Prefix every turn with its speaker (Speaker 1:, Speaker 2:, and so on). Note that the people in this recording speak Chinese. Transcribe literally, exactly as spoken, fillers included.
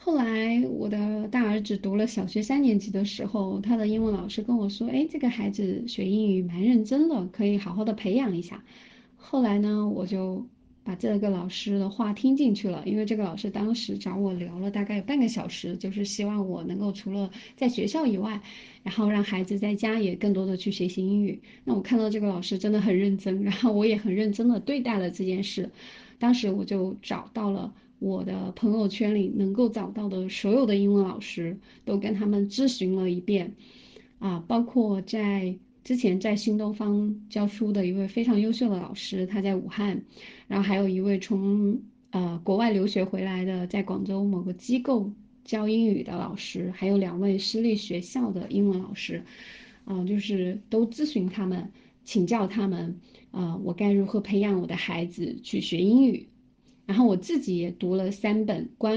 Speaker 1: 后来我的大儿子读了小学三年级的时候，他的英文老师跟我说：“哎，这个孩子学英语蛮认真的，可以好好的培养一下。”后来呢，我就把这个老师的话听进去了，因为这个老师当时找我聊了大概有半个小时，就是希望我能够除了在学校以外，然后让孩子在家也更多的去学习英语。那我看到这个老师真的很认真，然后我也很认真的对待了这件事。当时我就找到了我的朋友圈里能够找到的所有的英文老师，都跟他们咨询了一遍，啊，包括在之前在新东方教书的一位非常优秀的老师，他在武汉，然后还有一位从呃国外留学回来的，在广州某个机构教英语的老师，还有两位私立学校的英文老师，啊、就是都咨询他们，请教他们，啊、我该如何培养我的孩子去学英语。然后我自己也读了三本关